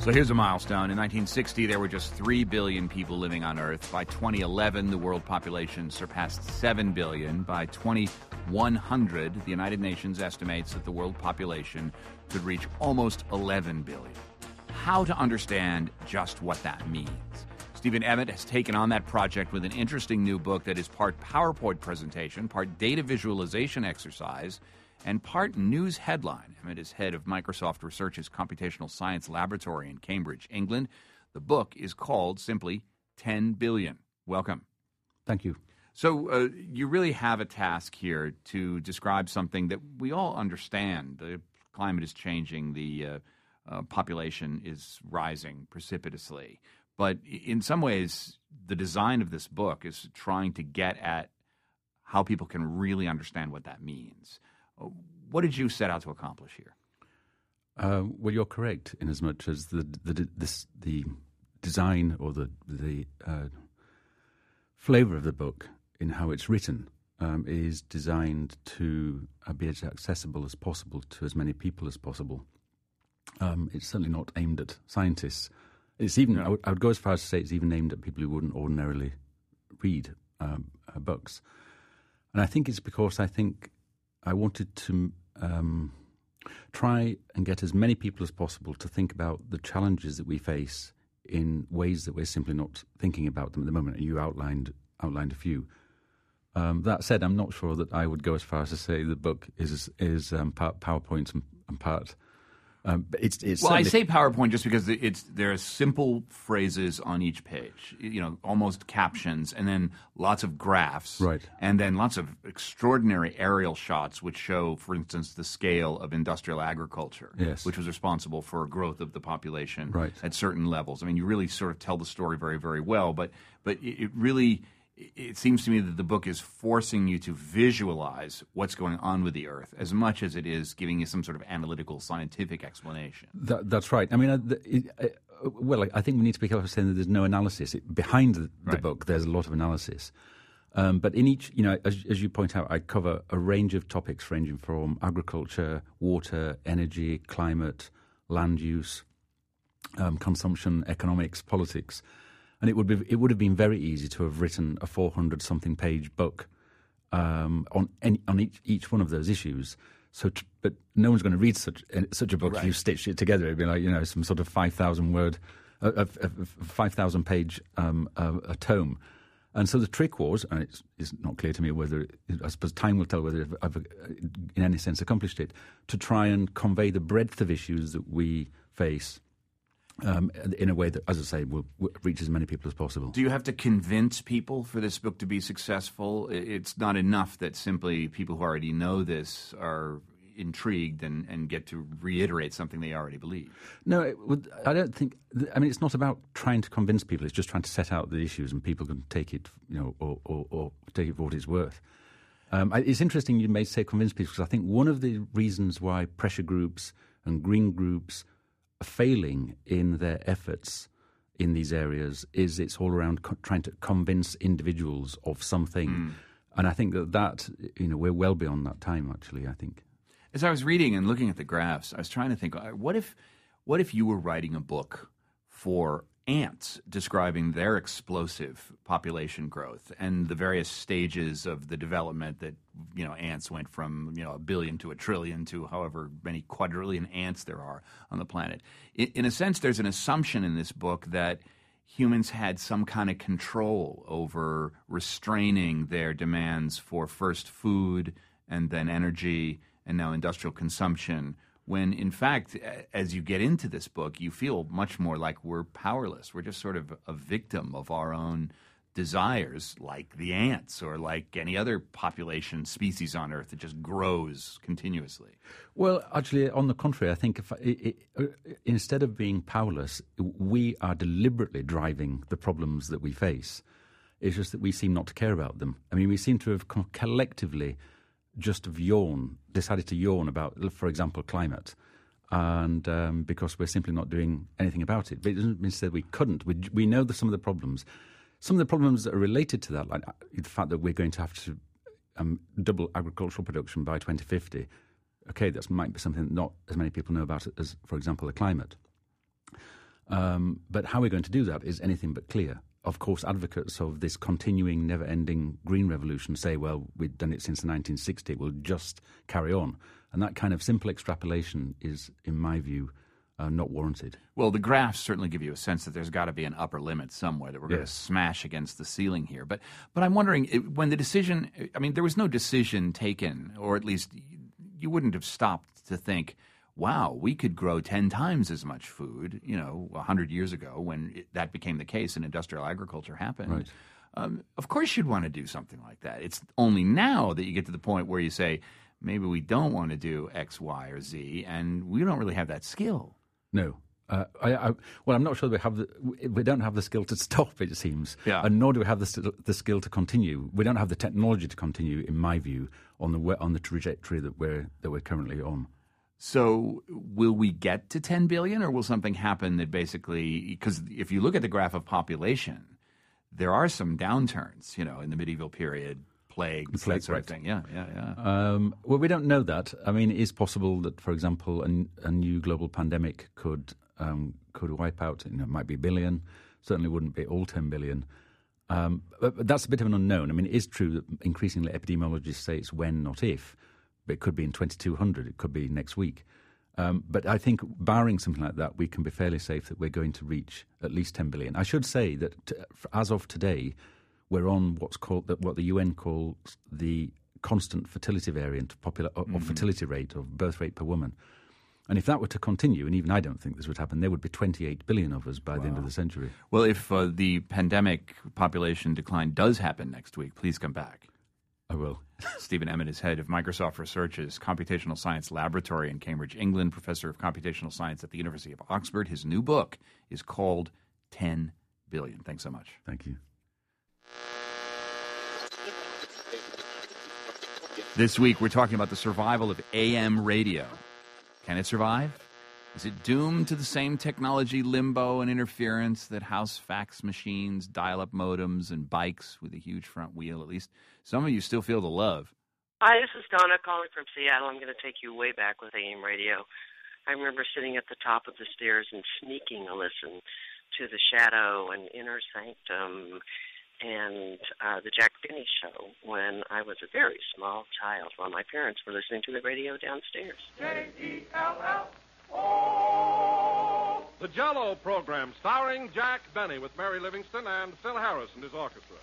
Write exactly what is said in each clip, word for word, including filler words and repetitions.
So here's a milestone. In nineteen sixty, there were just three billion people living on Earth. By twenty eleven, the world population surpassed seven billion. By twenty-one hundred, the United Nations estimates that the world population could reach almost eleven billion. How to understand just what that means? Stephen Emmett has taken on that project with an interesting new book that is part PowerPoint presentation, part data visualization exercise, and part news headline. Emmett is head of Microsoft Research's Computational Science Laboratory in Cambridge, England. The book is called simply ten billion. Welcome. Thank you. So uh, you really have a task here to describe something that we all understand. The climate is changing. The uh, uh, population is rising precipitously. But in some ways, the design of this book is trying to get at how people can really understand what that means. What did you set out to accomplish here? Uh, well, you're correct in as much as the the this, the design or the the uh, flavor of the book in how it's written um, is designed to uh, be as accessible as possible to as many people as possible. Um, it's certainly not aimed at scientists. It's even, no. I, would, I would go as far as to say it's even aimed at people who wouldn't ordinarily read um, uh, books. And I think it's because I think I wanted to um, try and get as many people as possible to think about the challenges that we face in ways that we're simply not thinking about them at the moment. And you outlined outlined a few. Um, that said, I'm not sure that I would go as far as to say the book is is um, part PowerPoint and, and part. Um, but it's, it's well, I say PowerPoint just because it's there are simple phrases on each page, you know, almost captions, and then lots of graphs, right, and then lots of extraordinary aerial shots which show, for instance, the scale of industrial agriculture, yes, which was responsible for growth of the population right. at certain levels. I mean, you really sort of tell the story very, very well, but but it, it really. It seems to me that the book is forcing you to visualize what's going on with the Earth as much as it is giving you some sort of analytical, scientific explanation. That, that's right. I mean, uh, it, uh, well, I think we need to be careful saying that there's no analysis. It, behind the, the right. book, there's a lot of analysis. Um, but in each, you know, as, as you point out, I cover a range of topics ranging from agriculture, water, energy, climate, land use, um, consumption, economics, politics. And it would be it would have been very easy to have written a four hundred something page book um, on any, on each each one of those issues. So, t- but no one's going to read such such a book right. if you stitched it together. It'd be like, you know, some sort of five thousand word, a uh, uh, uh, five thousand page um, uh, a tome. And so the trick was, and it's, it's not clear to me whether it, I suppose time will tell whether I've, I've in any sense accomplished it, to try and convey the breadth of issues that we face. Um, in a way that, as I say, will, will reach as many people as possible. Do you have to convince people for this book to be successful? It's not enough that simply people who already know this are intrigued and, and get to reiterate something they already believe. No, it would, I don't think. I mean, it's not about trying to convince people. It's just trying to set out the issues, and people can take it, you know, or, or, or take it for what it's worth. Um, it's interesting you may say convince people, because I think one of the reasons why pressure groups and green groups failing in their efforts in these areas is it's all around co- trying to convince individuals of something. Mm. And I think that that, you know, we're well beyond that time, actually, I think. As I was reading and looking at the graphs, I was trying to think, what if, what if you were writing a book for ants describing their explosive population growth and the various stages of the development that, you know, ants went from, you know, a billion to a trillion to however many quadrillion ants there are on the planet. In, in a sense, there's an assumption in this book that humans had some kind of control over restraining their demands for first food and then energy and now industrial consumption, when in fact, as you get into this book, you feel much more like we're powerless. We're just sort of a victim of our own desires, like the ants or like any other population species on Earth that just grows continuously. Well, actually, on the contrary, I think if it, it, instead of being powerless, we are deliberately driving the problems that we face. It's just that we seem not to care about them. I mean, we seem to have collectively just have yawn, decided to yawn about, for example, climate, and um, because we're simply not doing anything about it. But it doesn't mean that we couldn't. We, we know that some of the problems, some of the problems that are related to that, like the fact that we're going to have to um, double agricultural production by twenty fifty. Okay, that might be something that not as many people know about as, for example, the climate. Um, but how we're going to do that is anything but clear. Of course, advocates of this continuing, never-ending green revolution say, well, we've done it since the nineteen sixties, we'll just carry on. And that kind of simple extrapolation is, in my view, uh, not warranted. Well, the graphs certainly give you a sense that there's got to be an upper limit somewhere, that we're going to Yes. smash against the ceiling here. But but I'm wondering, it- when the decision, I mean, there was no decision taken, or at least you wouldn't have stopped to think, wow, we could grow ten times as much food, you know, one hundred years ago when it, that became the case and industrial agriculture happened. Right. Um, of course you'd want to do something like that. It's only now that you get to the point where you say, maybe we don't want to do X, Y, or Z, and we don't really have that skill. No. Uh, I, I, well, I'm not sure we have the, we don't have the skill to stop, it seems, Yeah. and nor do we have the, the skill to continue. We don't have the technology to continue, in my view, on the on the trajectory that we're that we're currently on. So will we get to ten billion, or will something happen that basically, because if you look at the graph of population, there are some downturns, you know, in the medieval period, plagues, Plague, that sort right. of thing. Yeah, yeah, yeah. Um, well, we don't know that. I mean, it is possible that, for example, a, a new global pandemic could um, could wipe out, you know, it might be a billion, certainly wouldn't be all ten billion. Um, but, but that's a bit of an unknown. I mean, it is true that increasingly epidemiologists say it's when, not if. But it could be in twenty-two hundred, it could be next week. Um, but I think, barring something like that, we can be fairly safe that we're going to reach at least ten billion. I should say that t- as of today, we're on what's called what the U N calls the constant fertility variant of, popula- mm-hmm. of fertility rate, of birth rate per woman. And if that were to continue, and even I don't think this would happen, there would be twenty-eight billion of us by wow. the end of the century. Well, if uh, the pandemic population decline does happen next week, please come back. I will. Stephen Emmett is head of Microsoft Research's Computational Science Laboratory in Cambridge, England, professor of computational science at the University of Oxford. His new book is called ten billion. Thanks so much. Thank you. This week, we're talking about the survival of A M radio. Can it survive? Is it doomed to the same technology limbo and interference that house fax machines, dial-up modems, and bikes with a huge front wheel? At least some of you still feel the love. Hi, this is Donna calling from Seattle. I'm going to take you way back with A M radio. I remember sitting at the top of the stairs and sneaking a listen to The Shadow and Inner Sanctum and uh, the Jack Benny Show when I was a very small child while my parents were listening to the radio downstairs. J E L L O The Jell-O program starring Jack Benny with Mary Livingston and Phil Harris and his orchestra.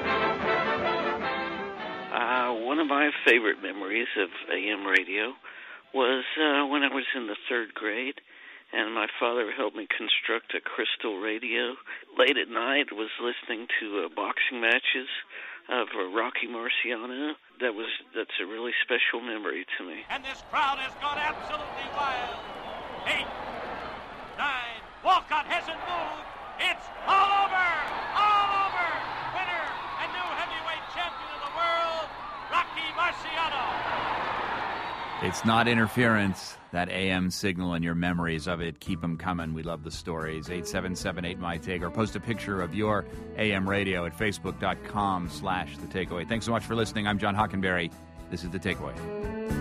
Uh, one of my favorite memories of A M radio was uh, when I was in the third grade, and my father helped me construct a crystal radio. Late at night, was listening to uh, boxing matches of uh, Rocky Marciano. That was that's a really special memory to me. And this crowd has gone absolutely wild. Eight, nine, Walcott hasn't moved. It's all over, all over. Winner and new heavyweight champion of the world, Rocky Marciano. It's not interference, that A M signal, and your memories of it. Keep them coming. We love the stories. eight seven seven eight, M Y T A K E, or post a picture of your A M radio at facebook.com slash The Takeaway. Thanks so much for listening. I'm John Hockenberry. This is The Takeaway.